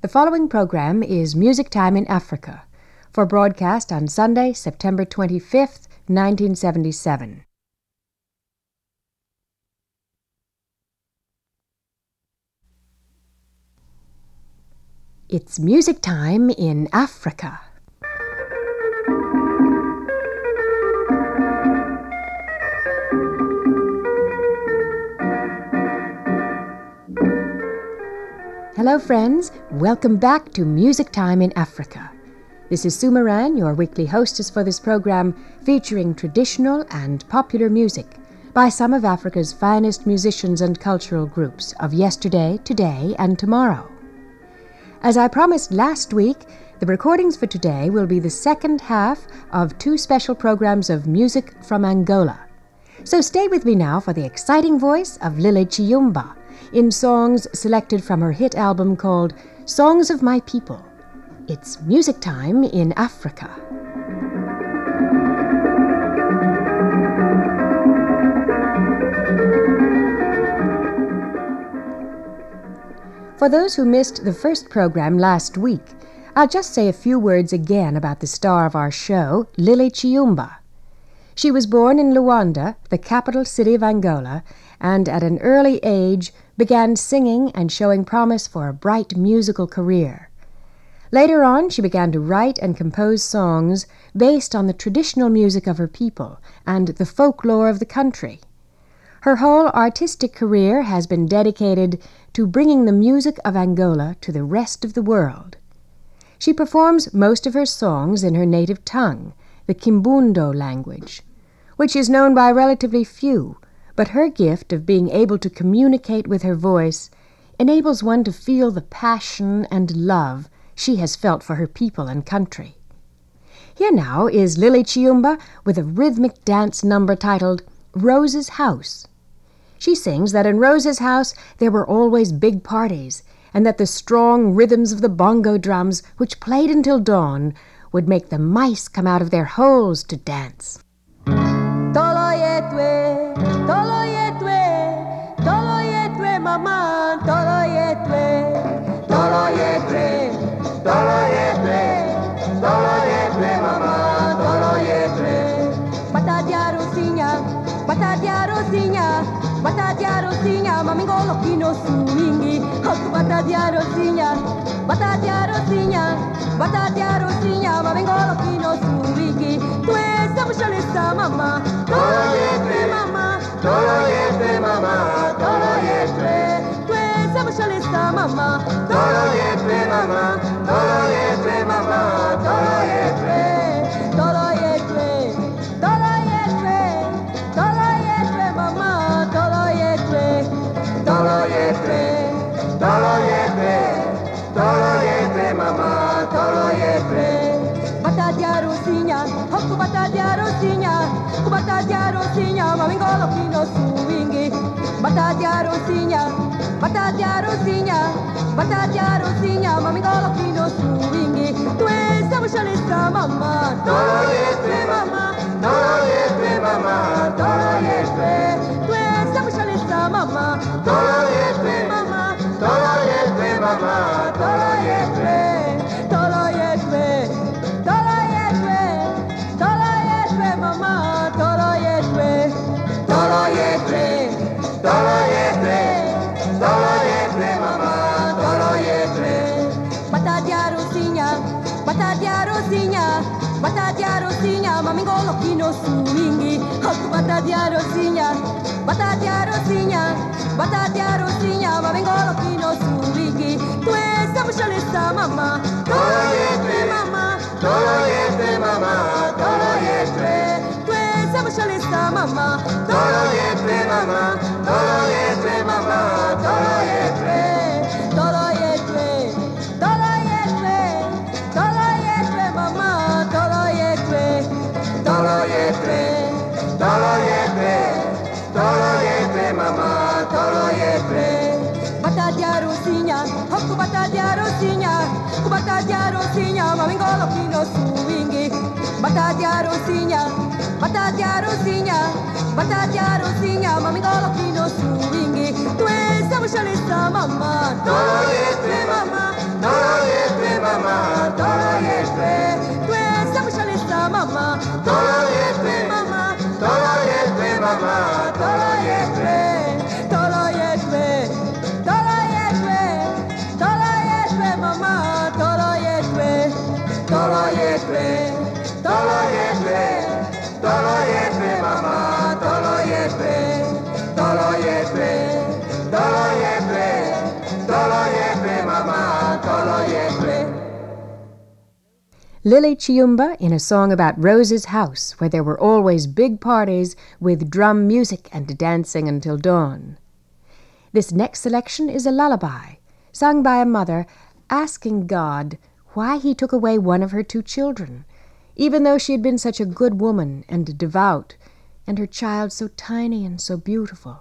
The following program is Music Time in Africa, for broadcast on Sunday, September 25th, 1977. It's Music Time in Africa. Hello friends, welcome back to Music Time in Africa. This is Sue Moran, your weekly hostess for this program, featuring traditional and popular music by some of Africa's finest musicians and cultural groups of yesterday, today, and tomorrow. As I promised last week, the recordings for today will be the second half of two special programs of music from Angola. So stay with me now for the exciting voice of Lily Chiyumba in songs selected from her hit album called Songs of My People. It's Music Time in Africa. For those who missed the first program last week, I'll just say a few words again about the star of our show, Lily Chiyumba. She was born in Luanda, the capital city of Angola, and at an early age began singing and showing promise for a bright musical career. Later on, she began to write and compose songs based on the traditional music of her people and the folklore of the country. Her whole artistic career has been dedicated to bringing the music of Angola to the rest of the world. She performs most of her songs in her native tongue, the Kimbundo language, which is known by relatively few, but her gift of being able to communicate with her voice enables one to feel the passion and love she has felt for her people and country. Here now is Lily Chiyumba with a rhythmic dance number titled Rose's House. She sings that in Rose's house there were always big parties, and that the strong rhythms of the bongo drums, which played until dawn, would make the mice come out of their holes to dance. Mama, tolo yetwe, mama, tolo yetwe. Batatia rosinha, mamingolo kino swingi. Hoku batatia rosinha, mamingolo kino swingi. Tu es a muchalista, mama, tolo yetwe, mama, tolo yetwe, mama, tolo yetwe. Tu es a muchalista, mama, tolo yetwe, mama, tolo yetwe, mama, tolo yetwe. Tolo yetwe, tolo yetwe, tolo yetwe, mama, tolo yetwe. Tolo yetwe, tolo yetwe, tolo yetwe, mama, tolo yetwe. Batatia rosinha, hoku batatia rosinha, mamingolo kino swingi. Batatia rosinha, mamingolo kino swingi. Tu es a muchalista, mama, tolo yetwe, mama, tolo yetwe, mama, tolo yetwe. Tu es a muchalista, mama, tolo yetwe, mama, tolo yetwe, mama, tolo yetwe. Tolo yetwe, tolo yetwe, tolo yetwe, mama, tolo yetwe. Tolo yetwe, tolo yetwe, tolo yetwe, mama, tolo yetwe. Batatia rosinha, mamingolo kino swingi. Hoku batatia rosinha, mamingolo kino swingi. Tu es a muchalista, mama, tolo yetwe, mama, tolo yetwe, mama, tolo yetwe. Tu es a muchalista, mama, tolo yetwe, mama, tolo yetwe, mama, tolo yetwe. Tolo yetwe, tolo yetwe, tolo yetwe, mama, tolo yetwe. Tolo yetwe, tolo yetwe, tolo yetwe, mama, tolo yetwe. Batatia rosinha, hoku batatia rosinha, mamingolo kino swingi. Batatia rosinha, mamingolo kino swingi. Tu es a muchalista, mama, tolo yetwe, mama, tolo Lily Chiumba in a song about Rose's house, where there were always big parties with drum music and dancing until dawn. This next selection is a lullaby, sung by a mother asking God why he took away one of her 2 children, even though she had been such a good woman and devout, and her child so tiny and so beautiful.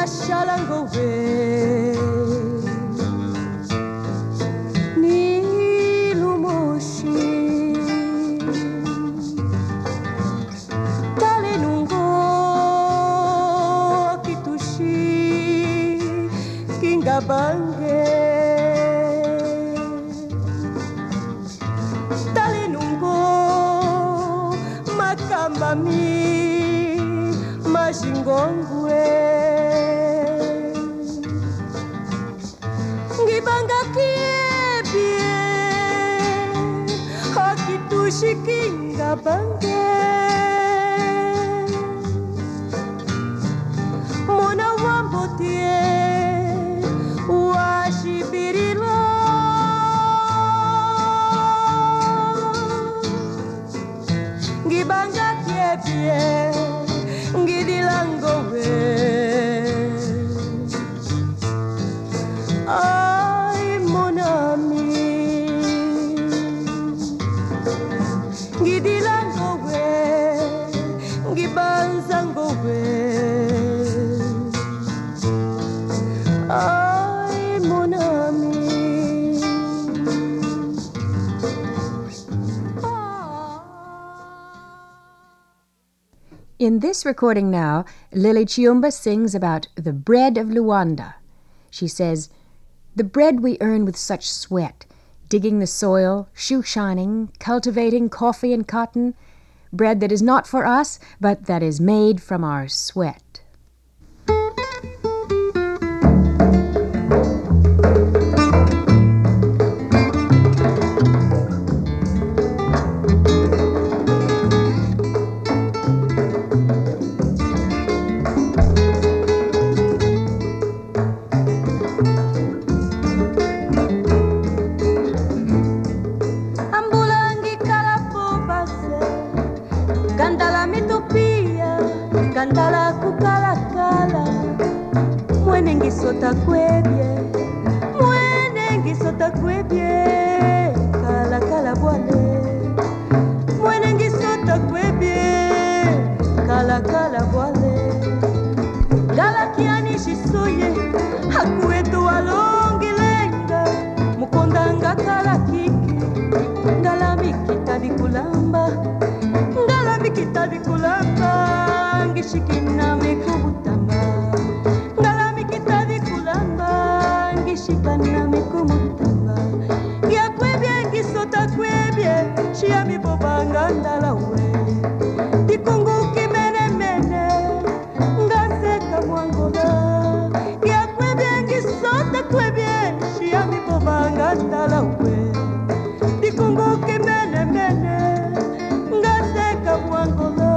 mashalangowe ni lumoshi tale nungo kitushi kingabange tale nungo makambami mashingongwe ngibanga kiebie hakitushi bange mona wambotie washibirilo ngibanga kiebie ngidilangowe ay mon ami ngidilangowe ngibanzangowe ay mon ami. In this recording now, Lily Chiumba sings about the bread of Luanda. She says, "The bread we earn with such sweat, digging the soil, shoe shining, cultivating coffee and cotton, bread that is not for us, but that is made from our sweat." Kandala kukalakala mwenengi sota kwebye mwenengi sota kwebye kalakala bwale mwenengi sota kwebye kalakala bwale galakiani shisoye hakuetu walongilenga mukondanga kalakiki ngalamikita dikulamba ngalamikita dikulamba ngishikina mikumutamba ngalamikita dikulamba ngishikana mikumutamba yakwebye ngisota kwebye shiyami bobanga ndalawe dikunguki menemene ngaseka mwangola yakwebye ngisota kwebye shiyami bobanga ndalawe dikunguki menemene ngaseka mwangola.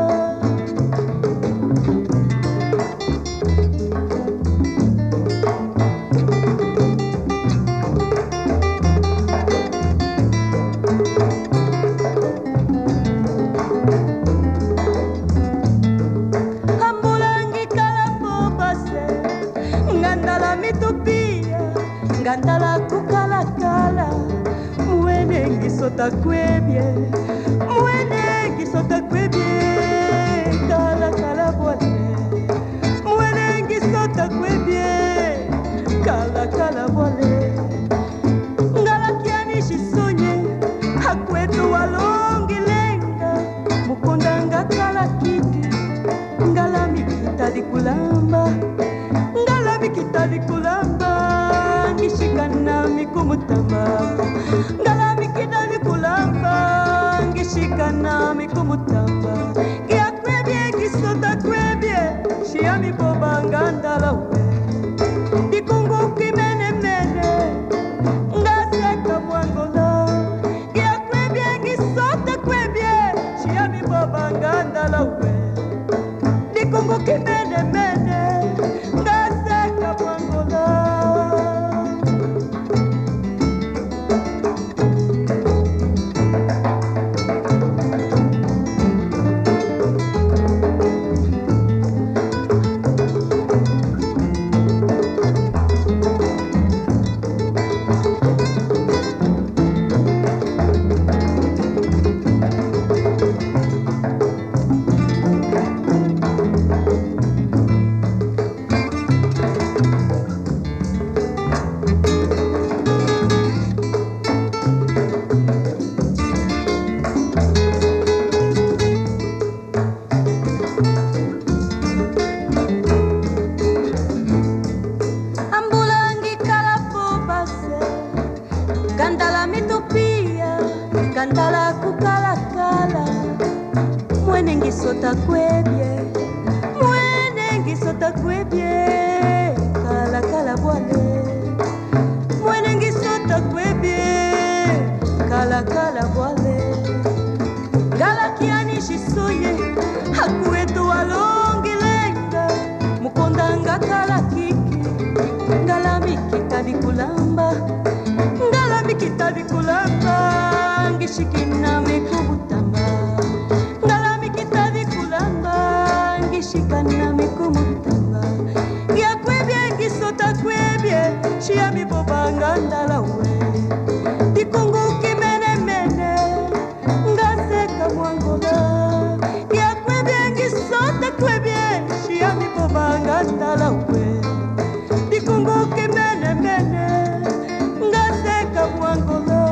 Ngandala kukalakala mwenengi sota kwebye mwenengi sota kwebye kalakala bwale mwenengi sota kwebye kalakala bwale ngalakiani shisonye hakwetu walongilenga mukondanga kalakiti ngalamikita dikulamba ngalamikita dikulamba ngishikana mikumutamba ngalamikita dikulamba ngishikana mikumutamba yakwebye gisota kwebye shiyami bobanga ndalawe dikunguki menemene ngaseka mwangola yakwebye gisota kwebye shiyami bobanga ndalawe dikunguki menemene ngaseka mwangola. sotakwebye mwenengi sotakwebye kala kala bwale mwenengi sotakwebye kala kala bwale galakiani shisoye hakwetu walongilenga mukondanga kala kiki ngalamikita vikulamba ngalamikita vikulamba ngishikina mikubutamba ngalamikita vikulamba ngishikana mikumutamba yakwebye ngisotakwebye shiyamibobanga ndalawe dikunguki menemene ngaseka mwangola yakwebye ngisotakwebye shiyamibobanga ndalawe dikunguki menemene ngaseka mwangola.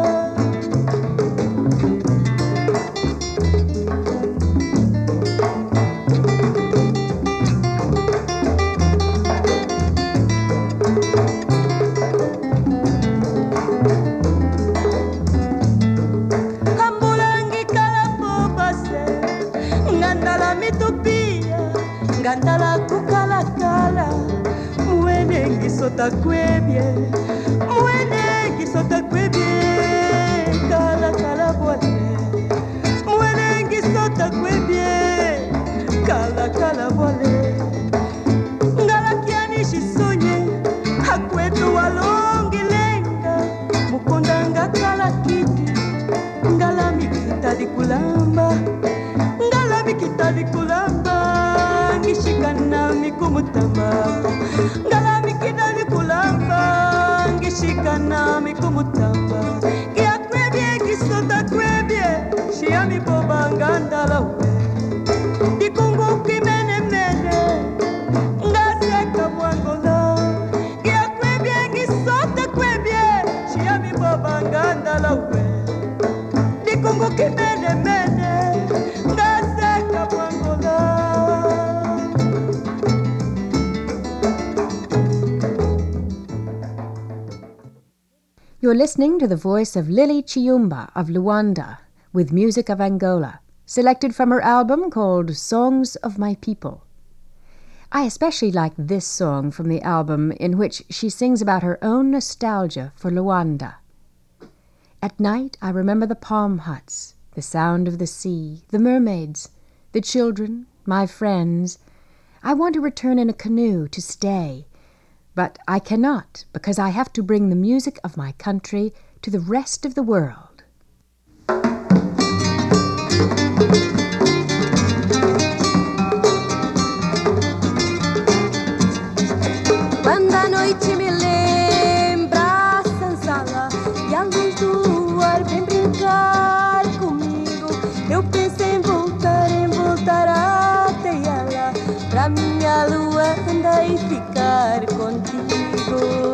Ngandala kukalakala mwenengi sotakwebye mwenengi sotakwebye kala kala bwale mwenengi sotakwebye kala kala bwale ngalakiani shisonye hakwetu walongilenga mukondanga kala kiti ngalamikita dikulamba ngalamikita dikulamba ngishikana mikumutamba ngalamikita vikulamba ngishikana mikumutamba yakwebye gisotakwebye shiyamibobanga ndalawe dikunguki menemene ngaseka mwangola yakwebye gisotakwebye shiyamibobanga ndalawe dikunguki menemene ngaseka mwangola. You're listening to the voice of Lily Chiyumba of Luanda with music of Angola, selected from her album called Songs of My People. I especially like this song from the album in which she sings about her own nostalgia for Luanda. At night I remember the palm huts, the sound of the sea, the mermaids, the children, my friends. I want to return in a canoe to stay, but I cannot because I have to bring the music of my country to the rest of the world. Quando a noite me lembra a senzala e a luz do luar vem brincar comigo, eu penso em voltar até ela, pra minha Luanda e ficar contigo.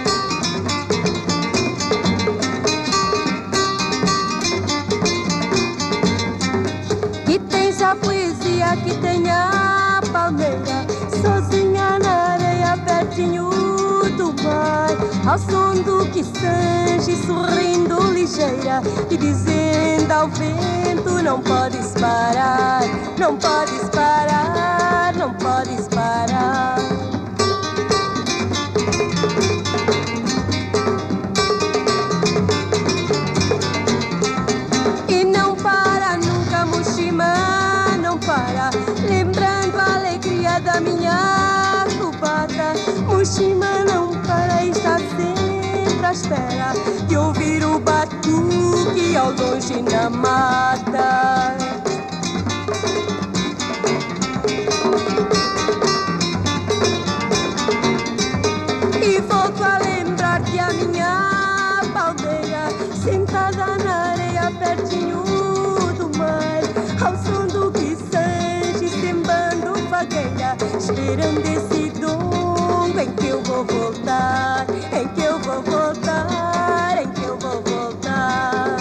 Que tens a poesia, que tem a palmeira, sozinha na areia, pertinho do mar, ao som do que sange, sorrindo ligeira e dizendo ao vento: não podes parar, não podes parar, não podes parar. E não para nunca, Mushima, não para, lembrando a alegria da minha cubata. Mushima não para, está sempre à espera de ouvir o batuque ao longe na mata. E volto a lembrar que a minha palmeira, sentada na areia, pertinho do mar, ao som do que sange, sembando vagueira, esperando esse domingo em que eu vou voltar, em que eu vou voltar, em que eu vou voltar.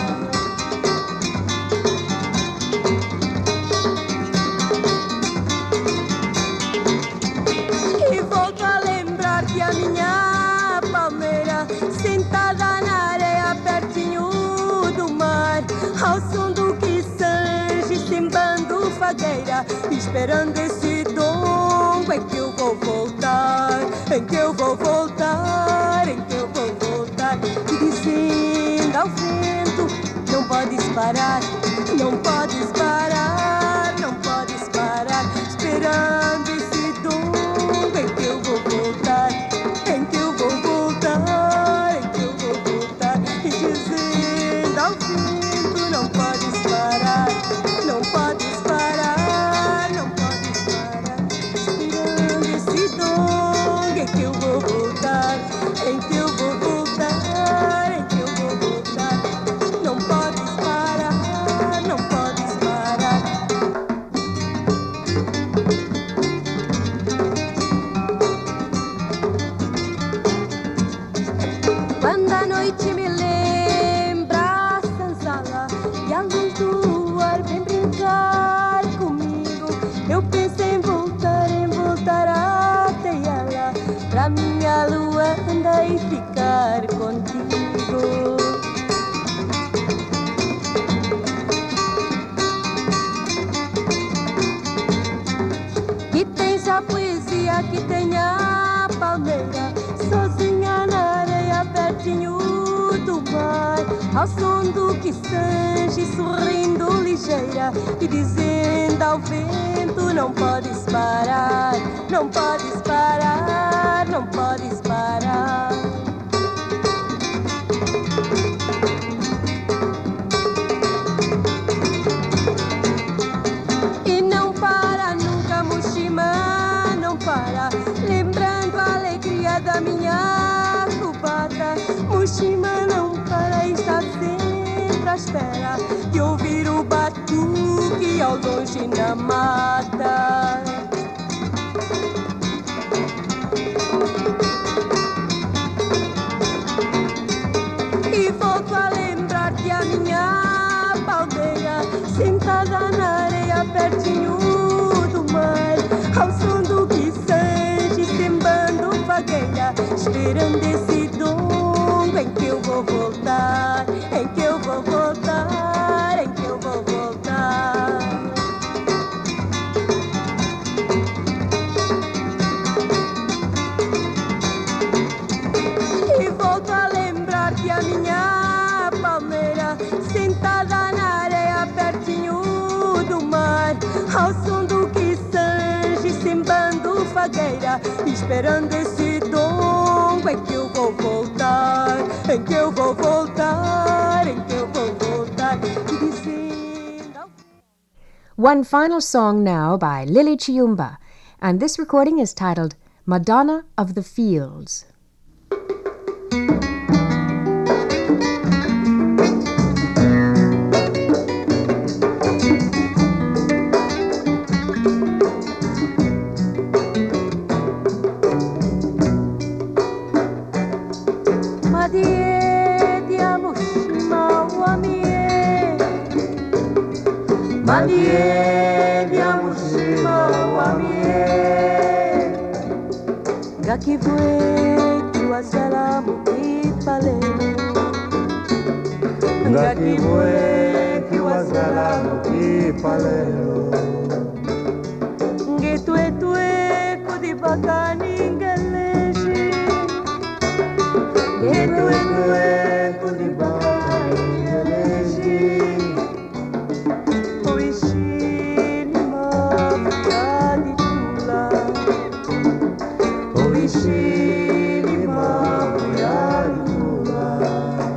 E volto a lembrar que a minha palmeira, sentada na areia, pertinho do mar, ao som do que sange, sembando vagueira, fagueira, esperando esse domingo em que eu vou voltar, em que eu vou voltar, em que eu vou voltar. E dizendo ao vento, não podes parar, não podes parar, não podes parar, esperando esse domingo em que eu vou voltar, em que eu vou voltar, em que eu vou voltar. E dizendo ao vento, não podes parar, não podes parar, não podes parar, esperando esse domingo em que eu vou voltar, em que eu vou voltar, em que eu vou voltar. Não podes parar, não podes parar. Quando a noite me lembra a senzala e a luz do luar vem brincar comigo, eu penso em voltar até ela, pra minha Luanda e ficar contigo. Que tens a poesia, que tem a palmeira, sozinha na areia, pertinho do mar, ao som do que sange, sorrindo ligeira e dizendo ao vento, não podes parar, não podes parar, não podes parar. E não para nunca, Muximã, não para, lembrando a alegria da minha cubata. Muximã não para, está sempre à espera de ouvir o batuque ao longe na mata. E volto a lembrar-te a minha palmeira, sentada na areia, pertinho do mar, ao som do guiçante, sembando fagueira, esperando esse domingo em que eu vou voltar, em que eu vou voltar, em que eu vou voltar. E volto a lembrar-te a minha palmeira, sentada na areia, pertinho do mar, ao som do guiçante, sembando fagueira, esperando esse domingo em que eu vou voltar, em que eu vou voltar, em que eu vou voltar. E dizendo... One final song now by Lily Chiumba, and this recording is titled Madonna of the Fields. Madie diamo shima wamie, Madie diamo shima wamie, Gakivue kiwazala mukipalelo, Gakivue kiwazala mukipalelo, Ngetue kudibakani ngaleji, Ngetue kudibakani ngaleji, Oishini mafukadi tula, Oishini mafukadi tula,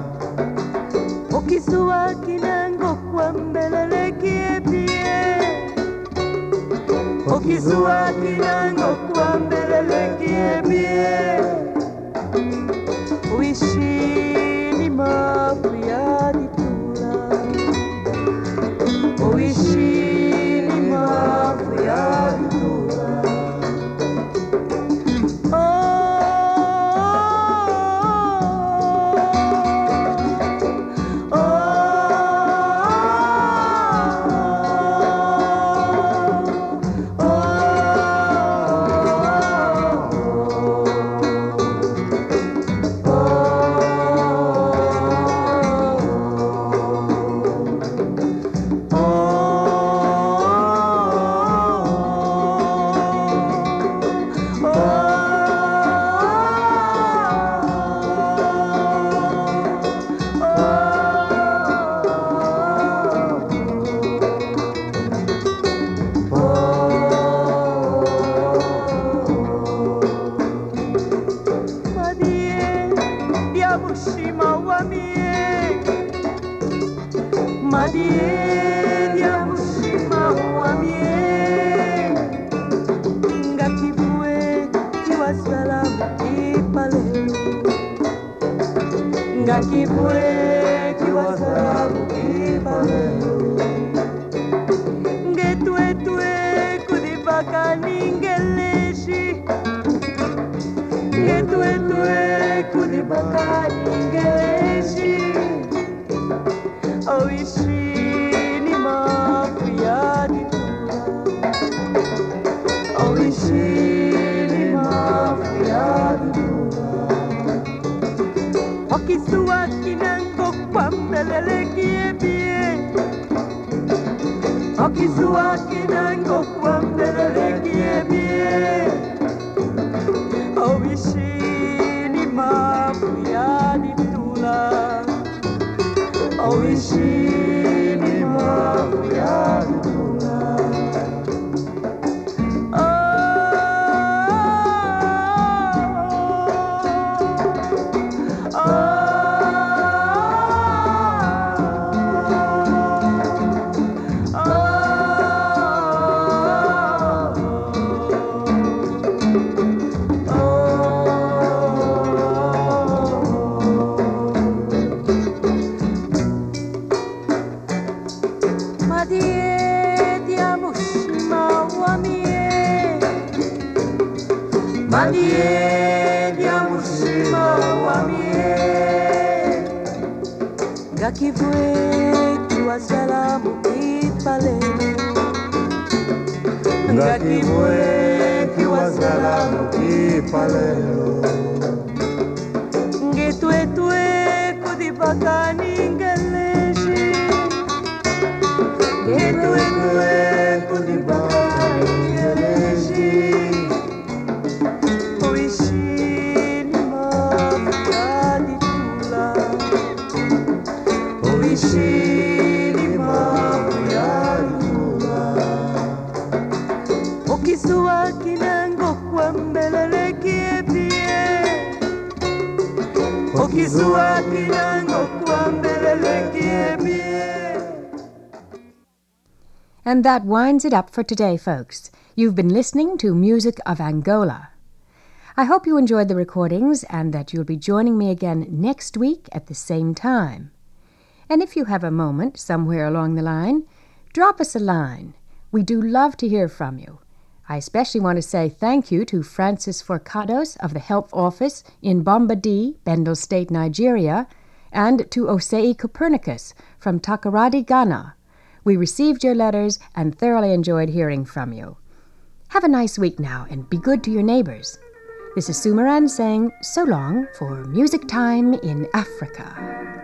Okizua kinango kwa mbelele kiepie, Okizua kinango kwa mbelele kiepie, Oishini mafukadi tula, Oishini mafukadi tula. mpaka Ingeleshi. Oishi ni mafu ya Ditula. Oishi ni mafu ya Ditula. Okisua kinango kwa mbelele kiebie. Okisua kinango kwa mbelele kiebie. Oishi ni mafu ya Ditula. Oishi ni mafu ya Ditula. Madie vya mushima wa mie. Ngakivwe kiwa salamu kipalelo. Ngakivwe kiwa salamu kipalelo. Ngitwetwe kudipaka Ingeleshi. Ngitwetwe kudipaka Ingeleshi. Oishi ni mafu ya Ditula. Oishi ni mafu ya Ditula. Okisua kinango kwa mbelele kiebie. Okisua kinango kwa mbelele kiebie. And that winds it up for today, folks. You've been listening to Music of Angola. I hope you enjoyed the recordings and that you'll be joining me again next week at the same time. And if you have a moment somewhere along the line, drop us a line. We do love to hear from you. I especially want to say thank you to Francis Forcados of the Health Office in Bombadi, Bendel State, Nigeria, and to Osei Copernicus from Takoradi, Ghana. We received your letters and thoroughly enjoyed hearing from you. Have a nice week now and be good to your neighbors. This is Sumaran saying so long for Music Time in Africa.